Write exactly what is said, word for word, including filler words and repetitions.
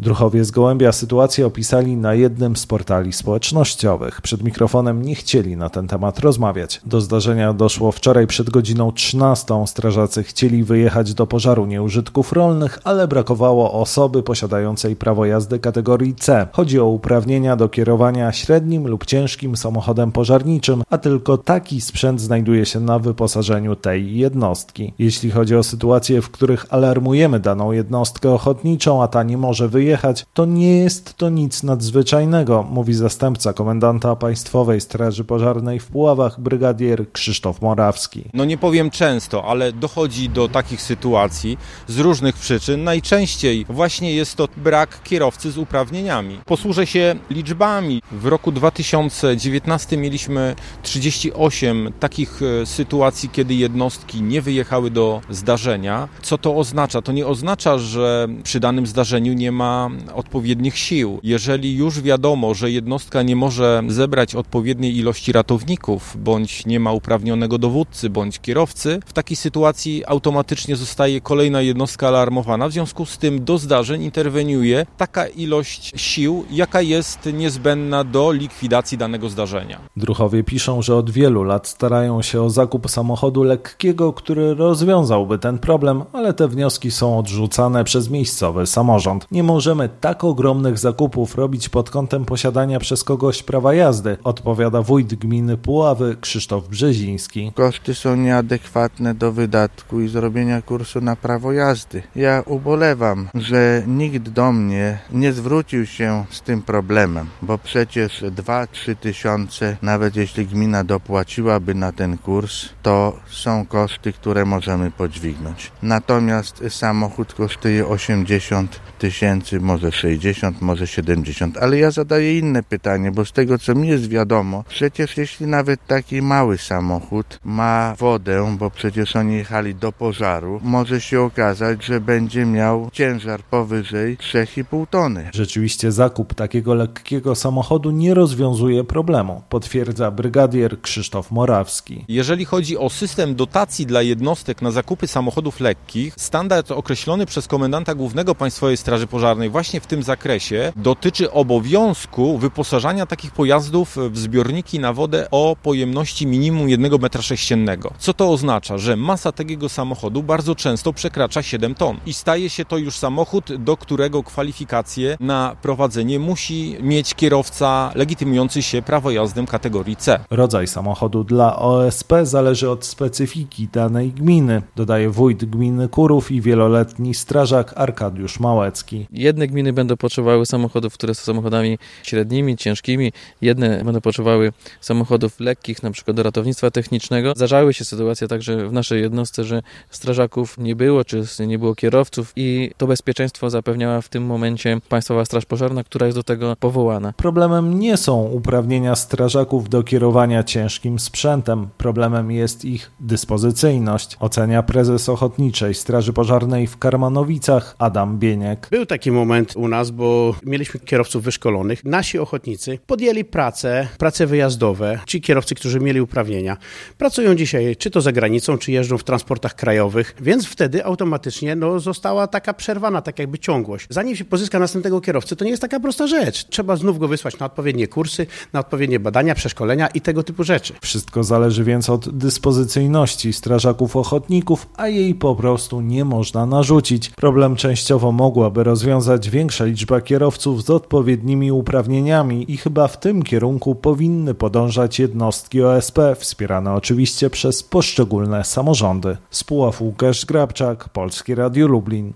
Druhowie z Gołębia sytuację opisali na jednym z portali społecznościowych. Przed mikrofonem nie chcieli na ten temat rozmawiać. Do zdarzenia doszło wczoraj przed godziną trzynastą. Strażacy chcieli wyjechać do pożaru nieużytków rolnych, ale brakowało osoby posiadającej prawo jazdy kategorii C. Chodzi o uprawnienia do kierowania średnim lub ciężkim samochodem pożarniczym, a tylko taki sprzęt znajduje się na wyposażeniu tej jednostki. Jeśli chodzi o sytuacje, w których alarmujemy daną jednostkę ochotniczą, a ta nie może wyjechać, to nie jest to nic nadzwyczajnego, mówi zastępca komendanta Państwowej Straży Pożarnej w Puławach, brygadier Krzysztof Morawski. No nie powiem często, ale dochodzi do takich sytuacji z różnych przyczyn. Najczęściej właśnie jest to brak kierowcy z uprawnieniami. Posłużę się liczbami. W roku dwa tysiące dziewiętnastym mieliśmy trzydzieści osiem takich sytuacji, kiedy jednostki nie wyjechały do zdarzenia. Co to oznacza? To nie oznacza, że przy danym zdarzeniu nie ma odpowiednich sił. Jeżeli już wiadomo, że jednostka nie może zebrać odpowiedniej ilości ratowników, bądź nie ma uprawnionego dowódcy, bądź kierowcy, w takiej sytuacji automatycznie zostaje kolejna jednostka alarmowana. W związku z tym do zdarzeń interweniuje taka ilość sił, jaka jest niezbędna do likwidacji danego zdarzenia. Druhowie piszą, że od wielu lat starają się o zakup samochodu lekkiego, który rozwiązałby ten problem, ale te wnioski są odrzucane przez miejscowy samorząd. Nie możemy tak ogromnych zakupów robić pod kątem posiadania przez kogoś prawa jazdy, odpowiada wójt gminy Puławy Krzysztof Brzeziński. Koszty są nieadekwatne do wydatku i zrobienia kursu na prawo jazdy. Ja ubolewam, że nikt do mnie nie zwrócił się z tym problemem, bo przecież dwa trzy tysiące, nawet jeśli gmina dopłaciłaby na ten kurs, to są koszty, które możemy podźwignąć. Natomiast samochód kosztuje osiemdziesiąt tysięcy, może sześćdziesiąt, może siedemdziesiąt, ale ja zadaję inne pytanie, bo z tego co mi jest wiadomo, przecież jeśli nawet taki mały samochód ma wodę, bo przecież oni jechali do pożaru, może się okazać, że będzie miał ciężar powyżej trzy i pół tony. Rzeczywiście zakup takiego lekkiego samochodu nie rozwiązuje problemu, potwierdza brygadier Krzysztof Morawski. Jeżeli chodzi o system dotacji dla jednostek na zakupy samochodów lekkich, standard określony przez komendanta głównego Państwowej Straży Pożarnej właśnie w tym zakresie dotyczy obowiązku wyposażania takich pojazdów w zbiorniki na wodę o pojemności minimum jednego metra sześciennego. Co to oznacza? Że masa takiego samochodu bardzo często przekracza siedem ton i staje się to już samochód, do którego kwalifikacje na prowadzenie musi mieć kierowca legitymujący się prawo jazdy kategorii C. Rodzaj samochodu dla O S P zależy od specyfiki danej gminy, dodaje wójt gminy Kurów i wieloletni strażak Arkadiusz Małecki. Jedne gminy będą potrzebowały samochodów, które są samochodami średnimi, ciężkimi, jedne będą potrzebowały samochodów lekkich, na przykład do ratownictwa technicznego. Zdarzały się sytuacje także w naszej jednostce, że strażaków nie było, czy nie było kierowców i to bezpieczeństwo zapewniała w tym momencie Państwowa Straż Pożarna, która jest do tego powołana. Problemem nie są uprawnienia strażaków do kierowania ciężkim sprzętem. Problemem jest ich dyspozycyjność, ocenia prezes Ochotniczej Straży Pożarnej w Karmanowicach Adam Bieniek. Był taki moment u nas, bo mieliśmy kierowców wyszkolonych. Nasi ochotnicy podjęli pracę, prace wyjazdowe. Ci kierowcy, którzy mieli uprawnienia, pracują dzisiaj czy to za granicą, czy jeżdżą w transportach krajowych, więc wtedy automatycznie no, została taka przerwana, tak jakby ciągłość. Zanim się pozyska następnego kierowcy, to nie jest taka prosta rzecz. Trzeba znów go wysłać na odpowiednie kursy, na odpowiednie badania, przeszkolenia i tego typu rzeczy. Wszystko zależy więc od dyspozycyjności strażaków ochotników, a jej po prostu nie można narzucić. Problem częściowo mogłaby rozwiązać większa liczba kierowców z odpowiednimi uprawnieniami i chyba w tym kierunku powinny podążać jednostki O S P, wspierane oczywiście przez poszczególne samorządy. Z Puław Łukasz Grabczak, Polskie Radio Lublin.